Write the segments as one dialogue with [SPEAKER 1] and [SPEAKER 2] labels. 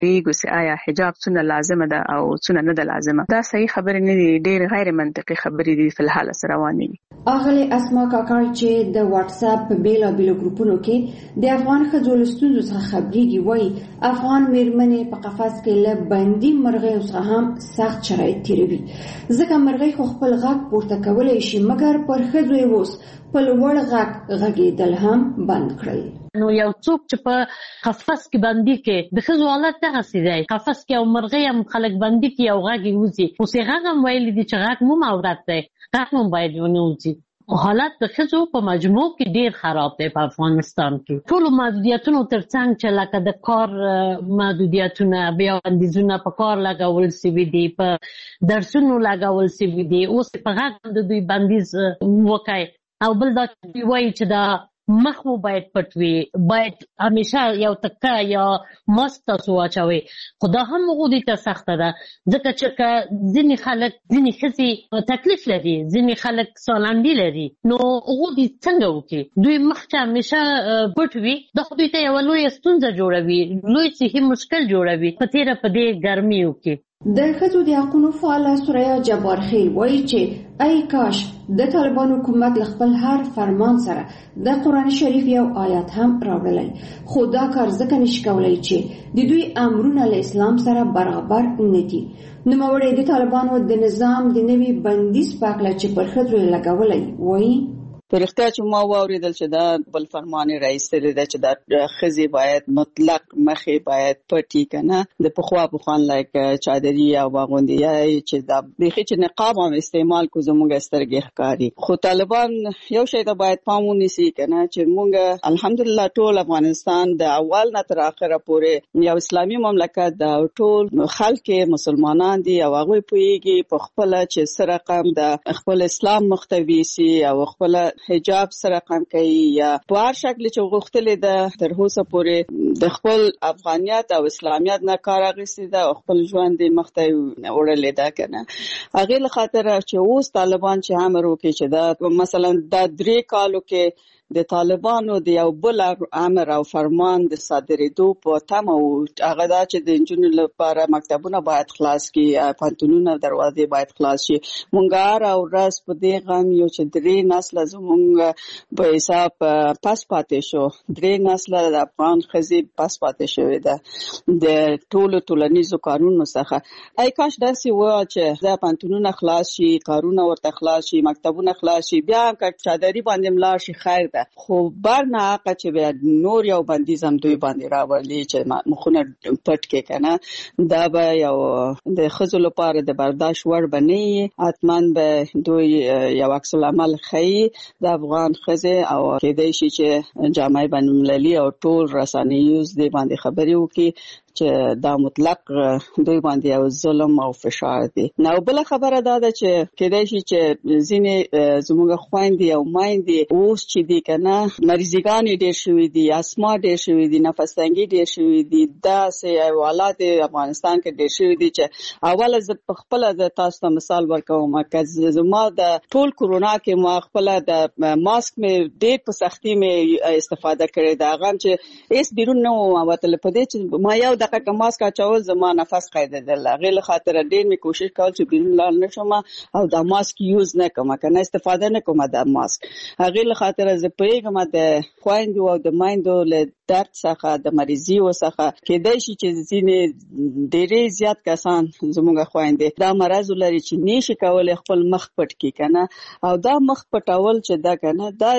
[SPEAKER 1] پیږو چې آیا حجاب څونه لازمه ده او څونه نه ده لازمه. دا صحیح خبره نه دي، ډېر غیر منطقي خبرې دي په الحال سره روانې دي.
[SPEAKER 2] اغلی اسما کاکړ چې د واتس اپ په بیلابیلو ګروپونو کې د افغان ښځو له ستونزو څخه خبرېږي، وایي افغان میرمنې په قفس کې له بندي مرغیو څخه هم سخت شرایط تیروي، ځکه مرغۍ خو خپل غږ پورته کولی شي، مګر پر ښځو یې اوس په لوړ غږ غږېدل هم بند کړل.
[SPEAKER 3] نو یو څوک چې په قفس کې بندي کې د ښځو حالت دغسې دی، قفس کې او مرغۍ هم خلک بندي کې او غږ یې وځي، اوس یې غږ هم ویلي دي چې غږ مو عورت دی، غږ هم باید ونه وځي. حالت د ښځو په مجموع کې ډیر خراب دی په افغانستان کې. ټولو محدودیتونو ترڅنګ چې لکه د کار محدودیتونه، بیا بندیزونه په کار لګول سوي دي، په درسونو لګول سوي دي، اوس په غږ د دوی بندیز وکړي. او بل دا وایي چې دا مخ مو باید پټ وي، باید همیشه یو تکه یا ماسک تاسو واچوئ، خو دا هم هغوی دوی ته سخته ده، ځکه چې ځینې خلک، ځینې ښځې تکلیف لري، ځینې خلک سالنډي لري، نو هغوی دوی څنګه وکړي؟ دوی مخ چې همیشه پټ وي، دا خو دوی ته یوه لویه ستونزه جوړوي، لوی صحي مشکل جوړوي په تېره په دې ګرمیو کې.
[SPEAKER 2] د ښځو د حقونو فعاله سوریا جبار خیل وایي چې ای کاش د طالبان حکومت له خپل هر فرمان سره د قرآن شریف یو آیات هم راوړلی، خو دا کار ځکه نشي کولی چې د دوی امرونه له اسلام سره برابر نه دي. نوموړی د طالبانو د نظام د نوي بندیز په هکله چې پر ښځو یې لګولی وایي
[SPEAKER 4] په رښتیا چې ما واورېدل چې دا بل فرمان رئیسلی ده چې دا ښځې باید مطلق مخې باید پټي کنه د پخوا لایک چادري او باغوندي چې دا بیخي چې نقاب هم استعمال کو زموږ سترګې ښکاري. خو طالبان یو شی ته باید پام ونیسي کنه چې موږ الحمدلله ټول افغانستان د اول نه تر اخره پورې یو اسلامي مملکت دا ټول خلک مسلمانان دي او هغه پوهیږي په خپل چې سره رقم د خپل اسلام مختوي سي او خپل حجاب سره کم کوي یا په هر شکل چې غوښتلې ده تر اوسه پورې د خپل افغانیت او اسلامیت نه کار اخیستی ده او خپل ژوند مخته وړلې ده کنه. هغه له خاطر چې اوس طالبان چې امر وکړي چې دا مثلا د 3 کالو کې د طالبانو د یو بل امر او فرمان د صادرېدو په تمه او هغه دا چې د انجونو لپاره مکتبونه باید خلاص کړي، پانتونونه دروازې باید خلاص شي. مونږ هر ورځ په دې غم یو چې 3 نسل زمونږ په حساب پس پاتې شو، 3 نسل د افغان ښځې پس پاتې شوې ده د ټولو ټولنیزو کارونو څخه. ای کاش داسې و چې دا پانتونونه خلاص شي، کارونه ورته خلاص شي، مکتبونه خلاص شي، بیا که چادري باندې ملاړ شي خیر ده. خو برنه حقه چې بیا نور یو بندیز هم دوی باندې راوړلی چې مخونه پټ کې کنه، دا به یو د ښځو لپاره د برداشت وړ به نه وي. حتما به دوی یو عکس العمل ښیي د افغان ښځې او کېدای شي چې جامعه بین‌المللي او ټول رسنیوز دې باندې خبرې وکړي چې دا مطلق دوی باندې یو ظلم او فشار دی. نو بل خبره دا ده چې کېدای شي چې ځینې زموږ خويندې او مایندې اوس چې دي کنه مریضګان ډېر شوي دي، اسما ډېر شوي دي، نفس تنګي ډېر شوي دي، دا سه حالات افغانستان کې ډېر شوي دي چې اوله ز خپل د تاسو ته مثال ورکوم که زما د ټول کورونا کې ما خپل د ماسک مې ډېر په سختي مې استفاده کړې دا غم چې هیڅ بیرون نه وتل په دې چې ما یو دغه ماسک اچول زما نفس قیدېدل. هغه له خاطر ډېر مې کوشش کول چې بیرون لاړ نشم او دا ماسک یوز نه کوم کنه استفاده نه کوم د ماسک. هغه له خاطر زه پیغام د خويندو او د مایندو له درد څخه د مریضي وسخه کېدای شي چې ځینې ډېرې زیات کسان زموږ خويندې دا مرز لري چې نشي کولای خپل مخ پټ کړي کنه او دا مخ پټول چې دا کنه دا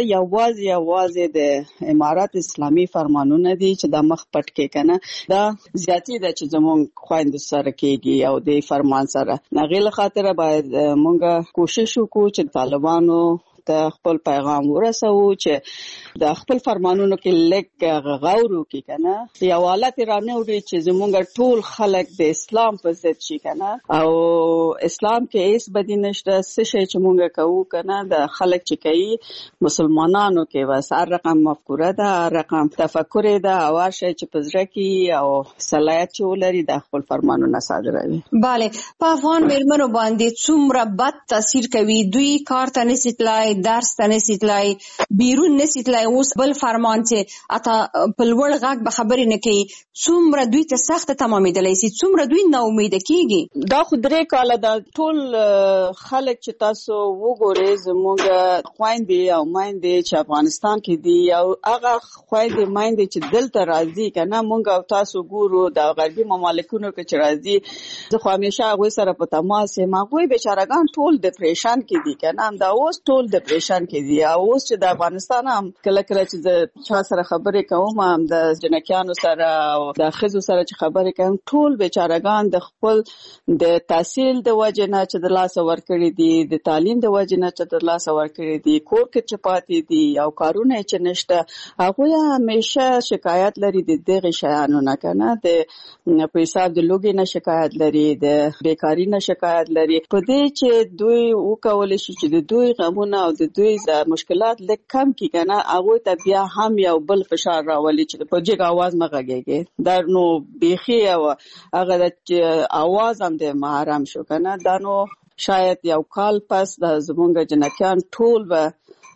[SPEAKER 4] یوازې د امارات اسلامي فرمانونه دي چې دا مخ پټ کړي کنه دا زیاتی ده چې زموږ خويندو سره کېږي او د فرمان سره. هغه له خاطر باید موږ کوشش وکړو چې طالبانو ته خپل پیغام ورسوو چې د خپل فرمانونو کې لږ غور وکړي کنه یو حالت رانه وړي چې زموږ ټول خلک د اسلام په ضد شي کنه او اسلام کې هیڅ بدی نشته. څه شي چې موږ کوو کنه د خلک چې کوي مسلمانانو کې بس هر رقم مفکوره ده، هر رقم تفکر ده او هر شي چې پزړه کې او صلاحیت چې ولري د خپل فرمانونه صادروي.
[SPEAKER 2] bale په افغان میرمنو باندې څومره بد تاثیر کوي؟ دوی کار ته نشي تلای، تلای، درس ته نسی تلای، بیرون نسی تلای. اوس بل فرمان چې اته په لوړ غږ به خبرې نه کوي، څومره دوی ته سخت تمامېدلی سي، څومره دوی ناامیده کېږي.
[SPEAKER 4] دا خو 3 کاله دا ټول خلک چې تاسو وګورئ زموږ خویندې او میندې چې افغانستان کې دي او هغه خویندې میندې چې دلته راځي کنه، موږ او تاسو ګورو د غربي مملکتونو کې چې راځي، زه خو همیشه هغوی سره په تماس یم. هغوی بیچارهګان ټول ډپریشن کې دي کنه، دا اوس ټول ډپریشن کې دي. او اوس چې د افغانستان هم کله کله چې د چا سره خبرې کوم، هم د جنکیانو سره او د ښځو سره چې خبرې کوم، ټول بیچارهګان د خپل د تحصیل د وجې نه چې د لاسه ورکړي دي، د تعلیم د وجې نه چې د لاسه ورکړي دي، کور کې چې پاتې دي او کارونه چې نشته. هغوی همیشه شکایت لري د دغه شیانو نه کنه، د په حساب د لوګي نه شکایت لري، د بیکاری نه شکایت لري. په دې چې دوی وکولای شي چې د دوی غمونه او د دوی مشکلات لږ کم کړي کنه، هغوی ته بیا هم یو بل فشار راولي چې په جګ आवाज مه غږیږي. دا نو بیخي او هغه د आवाज هم د محرم شو کنه. دا نو شاید یو کال پس د زمونږ جنکیان ټول به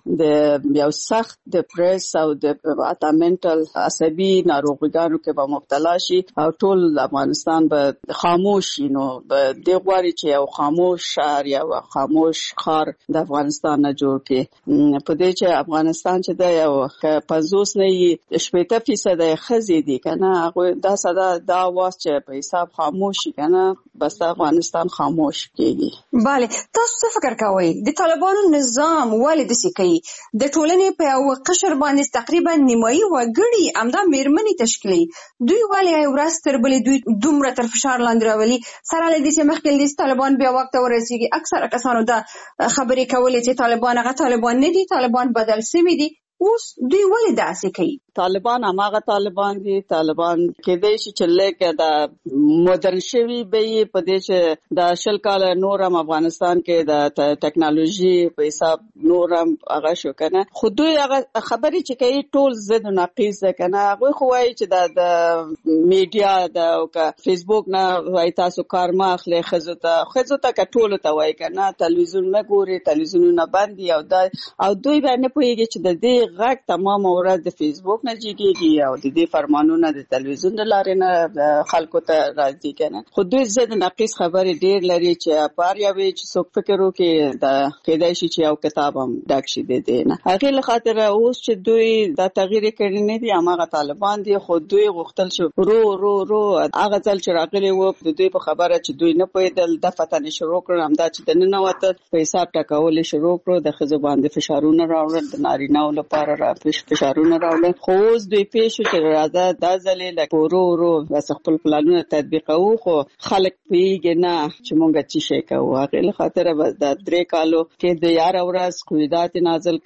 [SPEAKER 4] د یو سخت ډپریس او د منټل عصبي ناروغیانو کې به مبتلا شي او ټول افغانستان به خاموش شي. نو به دې غواړي چې یو خاموش شهر یا خاموش ښار د افغانستان نه جوړ کړي. په دې چې افغانستان چې د یو 50 نه 80% ښځې دي کنه، هغه دا صدا دا आवाज چې په حساب خاموش شي کنه، بس افغانستان خاموش کېږي.
[SPEAKER 2] بله، تاسو څه فکر کوئ د طالبانو نظام ولې داسې کوي؟ د ټولنې په یو قشر باندې تقریبا نیمایي وګړي همدا میرمنې تشکیلي، دوی ولې یو ورځ تر بلې دوی دومره تر فشار لاندې راولي؟ سره له دې چې مخکې د طالبان بیا وخت ورسیږي، اکثره کسانو دا خبرې کولې چې طالبان هغه طالبان نه دي، طالبان بدل شوي دي. اوس دوی ولې داسې کوي؟
[SPEAKER 4] طالبان هماغه طالبان دي. طالبان کېدای شي چې لکه د مدرن شوي به یې په دې چې د 20 کاله نور هم افغانستان کې د ټکنالوژي په حساب نور هم هغه شو کنه، خو دوی هغه خبرې چې کوي ټول ضد او نقیض ده کنه. هغوی خو وایي چې د میډیا د فیسبوک نه وایي تاسو کار ما اخلي، ښځو ته که ټولو ته وایي کنه تلویزیون نه ګوري، تلویزیونونه بند دي او دوی به نه پوهېږي چې د دې غږ تمام ورځ د فیسبوک نه جګیږي او د دې فرمانونه د تلویزیون د لارې نه خلکو ته راځي کنه. خو دوی ضد نقیض خبرې ډېر لري چې بار یوې چې څوک فکر وکړي د کېدای شي چې یو کتاب هم ډک شي د دې نه. هغې له خاطره اوس چې دوی دا تغییر کړی نه دي، هماغه طالبان دي، خو دوی غوښتل چې رو هغه ځل چې راغلي وو د دوی په خبره چې دوی نه پوهېدل، د فتنې شروع کړل، همدا چې د ننوتل په حساب ټکول شروع کړو، د ښځو باندې فشارونه راوړل، د نارینه‌و لپاره فشارونه راوړل. خو اوس دوی پېښ شو چې راځه دا ځلې لکه ورو بس خپل پلانونه تطبیقوو، خو خلک پوهېږي نه چې مونږ څه شی کوو. هغې له خاطره بس دا 3 کالو کې د یاره ورځ قیودات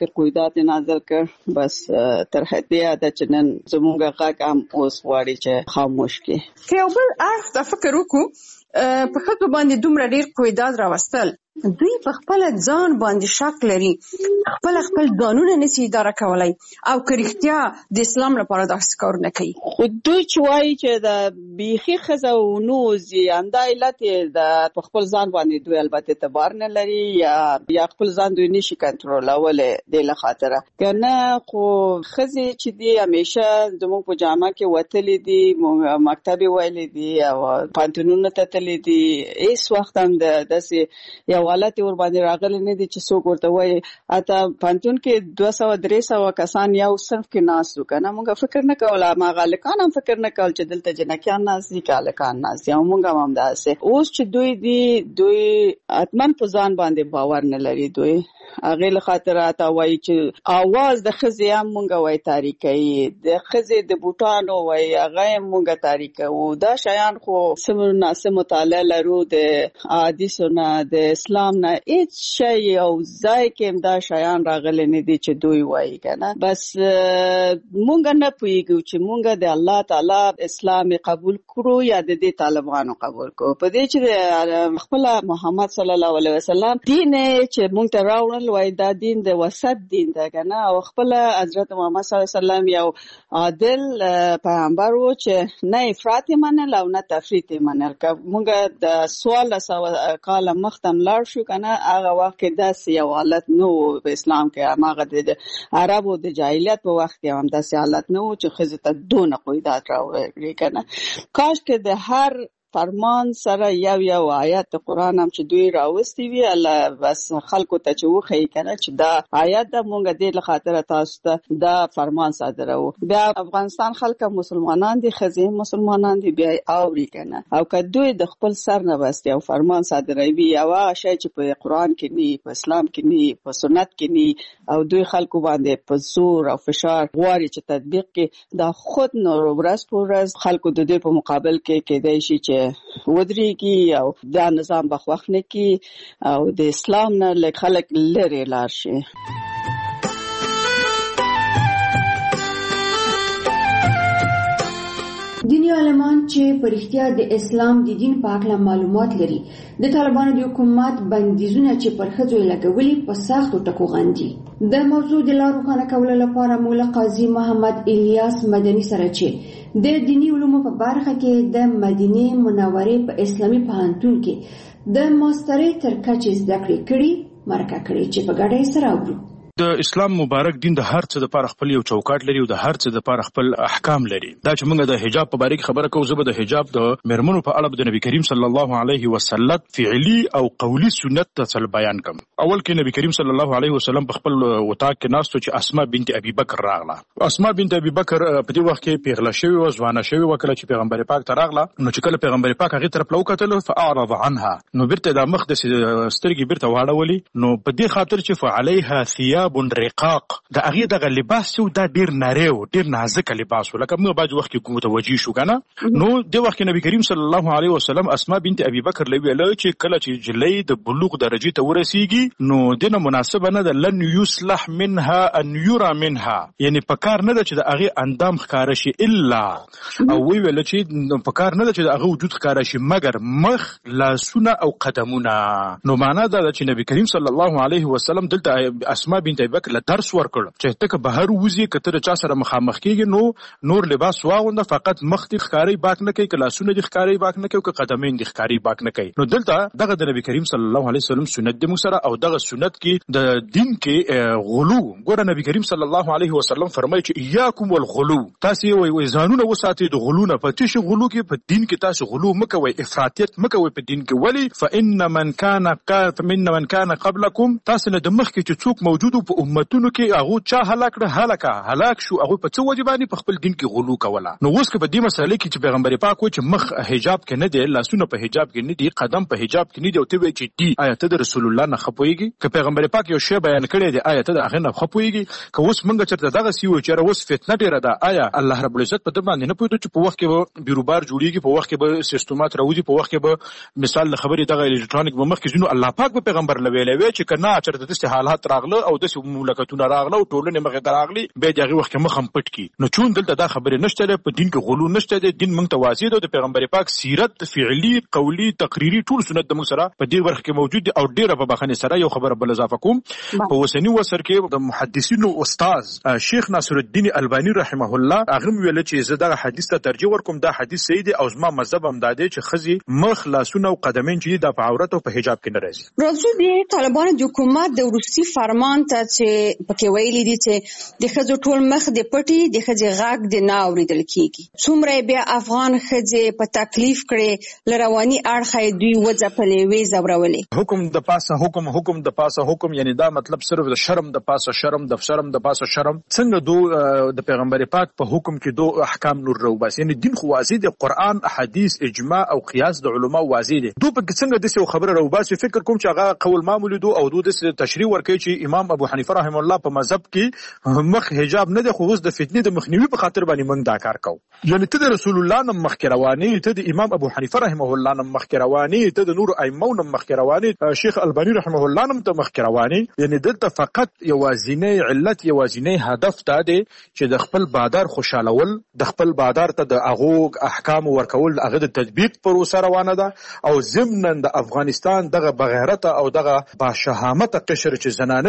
[SPEAKER 4] نازل کړ بس تر حدې ده چې نن زمونږ غږ هم اوس غواړي چې خاموش کړي.
[SPEAKER 2] که یو بل اړخ ته فکر وکړو، په ښځو باندې دومره ډېر قیودات راوستل، دوی په خپل ځان باندې شک لري، خپل ځانونه نشي اداره کولای، او که رښتیا د اسلام لپاره داسې کارونه کوي.
[SPEAKER 4] خو دوی چې وایي چې د بیخي ښځه ونوځي، همدا علت یې د په خپل ځان باندې دوی البته اعتبار نه لري یا خپل ځان دوی نشي کنټرولولی دې له خاطره که نه. خو ښځې چې دي همیشه زموږ په جامه کې وتلي دي، مکتب یې ویلي دي او پانتونونه ته تللي دي، هېڅ وخت هم داسې یو حالت ور باندې راغلی نه دي چې څوک ورته وایي. حتی پانتون کې 200-300 کسان یو صنف کې ناست وو کنه، موږ فکر نه کول، هغه هلکان هم فکر نه کول چې دلته جنکیان ناست دي که هلکان ناست دي، او موږ هم همداسې. اوس چې دوی دي، دوی حتما په ځان باندې باور نه لري. دوی هغې له خاطره حتی وایي چې اواز د ښځې هم موږ وایي تاریکوي، د ښځې د بوټانو وایي هغه هم موږ تاریکوو. دا شیان خو څه ناسه مطالعه لرو د حدیثو نه، د اسلام نه، هیڅ شی او ځای کې هم دا شیان راغلی نه دي چې دوی وایي کنه. بس موږ نه پوهېږو چې موږ د الله تعالی اسلام قبول کړو یا د دې طالبانو قبول کړو. په دې چې خپل محمد صلی الله علیه وسلم دین چې موږ ته راوړل، وایي دا دین د وسط دین ده کنه، او خپل حضرت محمد صلی الله علیه وسلم یو عادل پیغمبر و چې نه افراط منل او نه تفریط منل. که مونږ د 1600 کال مخته لاړ شو کنه هغه وخت داسې یو حالت نو په اسلام کې هغه د عربو د جاهلیت په وخت کې هم داسې حالت نو چې خزه ته دونه قیدات راوړي کنه کاش کې د هر فرمان سره یو آیت قرآن هم چې دوی راوستي وي الله بس خلکو ته چې وخی کنه چې دا آیت د مونږ د لخاطر تاسو ته دا فرمان صادرو بیا افغانستان خلک مسلمانان دي خزه مسلمانان دي بیا اوري کنه او که دوی د خپل سر نه بس یو فرمان صادروي او هغه شی چې په قرآن کې نه په اسلام کې نه په سنت کې نه او دوی خلکو باندې په زور او فشار غواړي چې تطبیق کې دا خود نو ورځ په ورځ خلکو د دې په مقابل کې کېدای شي چې ودرېږي او دا نظام بخوخ نه کی او د اسلام نه لږ خلک لري لار شي.
[SPEAKER 2] دینی عالمان چې په رښتیا د اسلام د دین په اړه معلومات لري د طالبانو د حکومت بندیزونه چې پر ښځو لګولي په سختو ټکو غندي. د موضوع د لارو روښانه کولو لپاره مولا قاضي محمد الیاس مدني سره چې د دینی علومو په برخه کې د مدینه منورې په اسلامي پوهنتون کې د ماسترۍ تر کچې زده کړې کړي مرکه کړي چې په ګډه یې سره وګورو.
[SPEAKER 5] د اسلام مبارک دین د هر څه لپاره خپل یو چوکاټ لري او د هر څه لپاره خپل احکام لري. دا چې موږ د حجاب په اړه کې خبره کوو زه به د حجاب د مرمنو په اړه د نبی کریم صلی الله علیه وسلم فعلی او قولی سنت ته بیان کوم. اول کې نبی کریم صلی الله علیه وسلم په خپل وطاق کې ناستو چې اسماء بنت ابي بکر راغله. اسماء بنت ابي بکر په دې وخت کې پیغله شوی او ځوانه شوی وکړه چې پیغمبر پاک ته راغله. نو چې کله پیغمبر پاک هغه طرف لوکتل فاعرض عنها نو برته د مخ د سترګې برته واړولې نو په دې خاطر چې فعليها ثياب رقاق د هغه دغه لباس سو دا ډیر نریو ډیر نازک لباس لکه موږ باید وخت کې کوم توجی شو کنه نو د وخت نبی کریم صلی الله علیه وسلم اسماء بنت ابي بکر لوي چې کله چې جلې د بلوغ درجه ته ورسیږي نو دنه مناسبه نه ده لن يصلح منها ان يرى منها یعنی پکار نه ده چې د هغه اندام ښکار شي الا او وی ویل چې پکار نه ده چې د هغه وجود ښکار شي مگر مخ لاسونه او قدمونه. نو معنا دا چې نبی کریم صلی الله علیه وسلم دلته اسماء بنت ابي بکر درس ورکړ چې ته که بهر وځي کتر چا سره مخامخ کیږي نو نور لباس واغونده فقط مخ دي ښکاری باک نه کوي کلاسونه دي ښکاری باک نه کوي قدمین دي ښکاری باک نه کوي. نو دلته دغه د نبی کریم صلی الله علیه وسلم سنت د مسره او دغه سنت کې د دین کې غلو ګوره نبی کریم صلی الله علیه وسلم فرمایي چې اياکم والغلو تاسو وي ځانونه وساتئ د غلو نه پاتې شي غلو کې په دین کې تاسو غلو مکوئ افراطیت مکوئ په دین کې ولی فان من كان قبلكم تاسو نه د مخ کې چې څوک موجود په امتونو کې هغه چا هلاک شو هغه په څه وجبانی په خپل دین کې غلو کوله. نو اوس کې په دې مسله کې چې پیغمبر پاک و چې مخ حجاب کې نه دی لاسونه په حجاب کې نه دی قدم په حجاب کې نه دی او ته وی چې دی آیت د رسول الله نه خپويږي که پیغمبر پاک یو شی بیان کړی دی آیت د هغه نه خپويږي که اوس موږ چرته دغه سی و چې اوس فتنه ډیره ده آیا الله رب العزت په دې باندې نه پوهیږي چې په وخت کې بیروبار جوړیږي په وخت کې به سیستمات راوځي په وخت کې به مثال خبرې دغه الکترونیک به مخ کې ځینو الله پاک په پیغمبر لوي چې کنه چرته د حالات راغله او د مملکتونو راغله او ټولنه مخه دراغلی به دغه وخت کې مخم پټ کی نو چون دلته دا خبره نشته په دین کې غلو نشته دین موږ ته واضح ده د پیغمبر پاک سیرت فعلی قولی تقریری ټول سنت د موږ سره په دې ورخ کې موجود دي او ډیره په بخنه سره یو خبره بل اضافه کوم په وسنی وسر کې د محدثینو استاد شیخ ناصر الدین البانی رحمه الله هغه ویل چې زه دغه حدیث ته ترجیح ورکوم دا حدیث صحیح دی او زما مذهب هم دا دی چې خزي مخ لاسونه او قدمین چې د عورت او په حجاب کې نه راځي.
[SPEAKER 6] راځو د طالبانو د حکومت د روسي فرمان ته چې پکې ویلي دي چې د خزو ټول مخ د پټي د خزي غاګ د نه اوریدل کیږي څومره بیا افغان خزي په تکلیف کړي لرواني اړخې دوی وځپلې وې زورولې
[SPEAKER 5] حکم د پاسه حکم یعنی دا مطلب صرف د شرم د پاسه شرم د پاسه شرم څنګه د پیغمبر پاک په حکم کې دو احکام نور رو بس یعنی دین خو واضح دی قران احادیث اجماع او قیاس د علما واضح دي دو په څنګه د څه خبره رو بس فکر کوم چې هغه قول معمول دو او دو د تشریح ورکوي چې امام ابو حنیفه رحم الله په مذهب کې مخ حجاب نه دی خو اوس د فتنې د مخنیوي په خاطر باندې موږ دا کار کوو یعنی ته د رسول الله نم مخ رواني ته د امام ابو حنیفه رحمه الله نم مخ رواني ته د نور ائمه نم مخ رواني شیخ البانی رحمه الله نم ته مخ رواني یعنی دلته فقط یوازینی علت یوازینی هدف دا دی چې د خپل بادار خوشالول د خپل بادار ته د هغه احکام ورکول هغه د تطبیق پروسه روانه ده او ضمن د افغانستان دغه بغیرت او دغه باشهامت قشر چې زنانه دي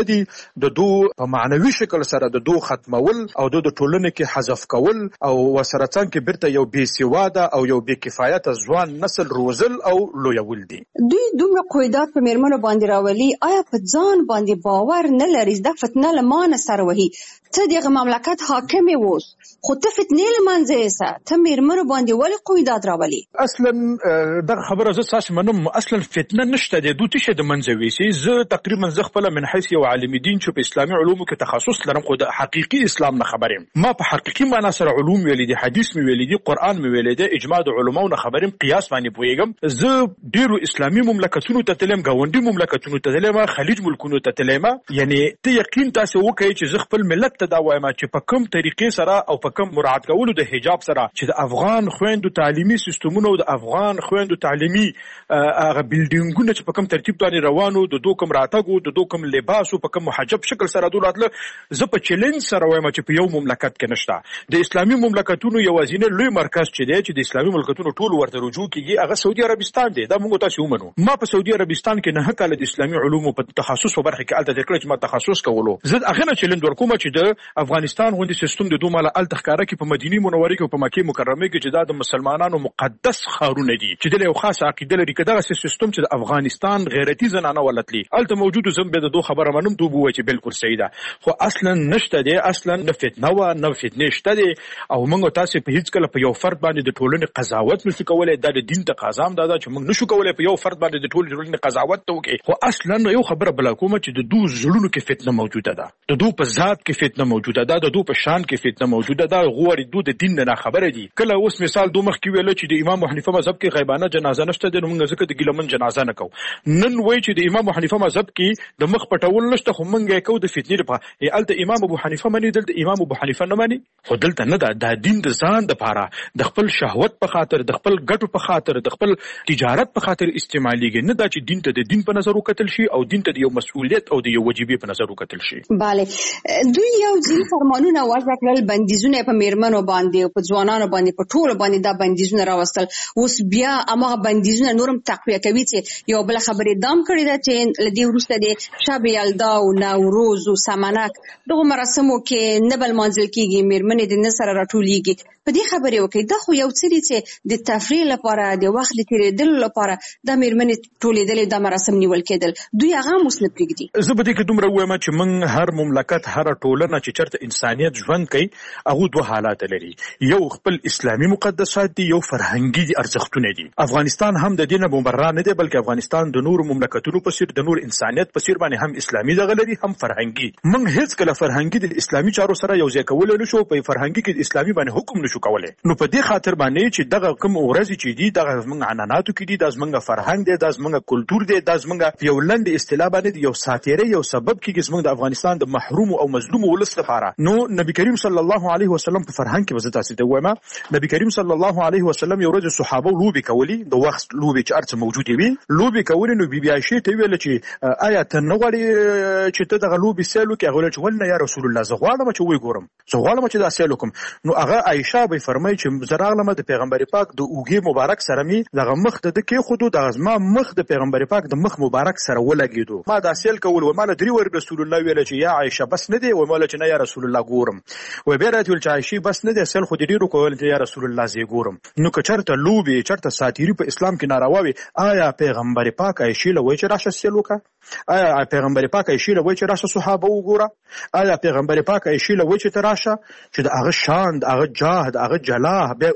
[SPEAKER 5] د دو په معنوي شکل سره د دو ختمول او د ټولنې کې حذف کول او وسره څنګه بیرته یو بې سواده او یو بې کفایته ځوان نسل روزل او لویول دي.
[SPEAKER 6] دوی دومره قیودات په میرمنو باندې راولي، آیا په ځان باندې باور نه لري؟ دا فتنه له مانه سره وهي، ته دغه مملکت حاکم اوس خو ته فتنې له منځه یې ته میرمنو باندې ولې قیودات راولي؟
[SPEAKER 5] اصلا دغه خبره زه تاسو منم، اصلا فتنه نشته د دوی څه د منځه ویسي. زه تقریبا زه خپل من حیث یو عالم دین چې په اسلامي علومو کې تخصص لرم، خو د حقيقي اسلام نه خبرم. ما په حقيقي معنا سره علوم ویلي دي، حدیث مې ویلي دي، قران مې ویلي دي، اجماع د علماو نه خبرم، قیاس باندې پوهیږم. زه ډیرو اسلامي مملکتونو ته تلم، غونډي مملکتونو ته تلم، خلیج ملکونو ته تلم. یعنی ته یقین تاسو وکړئ چې زه خپل ملت ته دا وایم چې په کوم طریقې سره او په کوم مراعات کولو د حجاب سره چې د افغان خويندو تعلیمي سیستمونو او د افغان خويندو تعلیمي هغه بلډینګونه چې په کوم ترتیب باندې روانو، د دوه کوم راتګو، د دوه کوم لباسو په کوم محجب شکل سره دولتله، زه په چیلنج سره وایم چې په یو مملکت کې نشته. د اسلامي مملکتونو یوازینی لوی مرکز چې دی چې د اسلامي مملکتونو ټول ورته رجوع کیږي هغه سعودي عربستان دی. دا موږ تاسو ومنو. ما په سعودي عربستان کې نه کال د اسلامي علومو په تخصص په برخه کې الته د کړه چې ما تخصص کولو. زه هغه نه چیلنج ورکوم چې د افغانستان غوندي سیستم د دوه مال الته ښکارا کې په مدینه منوره کې او په مکه مکرمه کې چې د مسلمانانو مقدس خارونه دي چې د یو خاص عقیده لري کده سیستم چې د افغانستان غیرتی زنانه ولتلی الته موجود زم به د دوه خبره منم دوه وای چې بالکل صحیح ده، خو اصلا نشته دی، اصلا نه فتنه و نه فتنه شته دی. او موږ تاسو په هیڅ کله په یو فرد باندې د ټولنې قضاوت نشو کولای، د دین تقاضا هم ده چې موږ نشو کولای په یو فرد باندې د ټولنې قضاوت وکړو. خو اصلا یو خبره بل کومه چې د دوه زړونو کې فتنه موجوده ده، د دوه په ذات کې فتنه موجوده ده، د دوه په شان کې فتنه موجوده ده. غوړي دوه د دین نه خبره دي. کله اوس مثال دوه مخ کې ویل چې د امام حنیفه مذهب کې غیبانه جنازه نشته د موږ ځکه د ګلمن جنازه نه کو. نن وای چې د امام حنیفه مذهب کې د مخ پټول نشته، خو موږ یې کو د فتنې لپاره. الته امام ابو حنیفه مني، دلته امام ابو حنیفه نه مني، خو دلته نه ده. د دین د ځان د پاره د خپل شهوت په خاطر، د خپل ګټو په خاطر، د خپل تجارت په خاطر استعماليږي. نه دا چې دین ته د دین په نظر وکتل شي او دین ته د یو مسؤلیت او د یو وجیبه په نظر وکتل شي.
[SPEAKER 6] bale دوی یو ځین فرمانونه وضع کړل، بندیزونه په میرمنو باندې او په ځوانانو باندې، په ټولو باندې دا بندیزونه راوستل. اوس بیا هغه بندیزونه نورم تقویه کوي. چې یو بل خبرې دام کړی ده چې لدی وروسته د شب یلدا او نوروز او سمنک دغه مراسمو کې نه بل منځل کیږي، میرمنې د نسره راټولېږي. په دې خبرې وکړي دا خو یو څه دي چې د تفریح لپاره، د وخت تیرېدل لپاره د میرمنې ټولېدل، د مراسم نیول کېدل، دوی هغه مسلب کېږي.
[SPEAKER 5] زه به دې کې دومره وایم چې موږ هر مملکت، هر ټولنه چې چرته انسانيت ژوند کوي هغه دوه حالات لري. یو خپل اسلامي مقدسات دي، یو فرهنګي دي، ارزښتونه دي. افغانستان هم د دینه مبرر نه دی، بلکې افغانستان د نور مملکتونو په څیر، د نور انسانيت په څیر باندې هم اسلامي دغه لري، هم فرهنګي. موږ هیڅ کله فرهنګي د اسلامي چارو سره یو ځای کول نه شو، په فرهنګي کې د اسلامي باندې حکم نشو کولای. نو په دې خاطر باندې چې دغه کوم ورځ چې دي دغه موږ عناناتو کې دي، د زمونږ فرهنګ دی، د زمونږ کلچر دی، د زمونږ یو لند اصطلاح باندې یو ساتیره یو سبب کې زمونږ د افغانستان د محروم او مظلوم ولس لپاره. نو نبی کریم صلی الله علیه وسلم په فرهنګ کې وزت تاسو ته وایم، نبی کریم صلی الله علیه وسلم یو ورځ صحابه لوبي کولی، د وخت لوبي چې ارڅ موجود وي، لوبي کولی. نو بیبي عائشه ته ویل چې آیا ته نه غواړې چې ته دغه لوبي سیلو کې؟ هغه چې ولنه یا رسول الله، زه غواړم چې وې ګورم، زه غواړم چې دا سیلو کوم. نو هغه عائشه به فرمایي چې زراغله د پیغمبر پاک د اوږې مبارک سره می دغه مخ د کې خودو د غزما مخ د پیغمبر پاک د مخ مبارک سره ولګیدو. ما دا سیل کول و مال درې ور رسول الله ویل چې یا عائشه بس نه دی، و مال چې نه یا رسول الله ګورم، و به راته ول چې عائشه بس نه دی، سیل خو دې ډیرو کول چې یا رسول الله زی ګورم. نو که چرته لوبي چرته ساتيري په اسلام کې ناروا وي، آیا پیغمبر پاک عائشه له وای چې راشه سیل وکړه؟ آیا پیغمبر پاک عائشه له وای چې راشه صحابه وګوره؟ آیا پیغمبر پاک عائشه له وای چې تراشه چې د هغه شان، د هغه جاه، د هغه جلاه به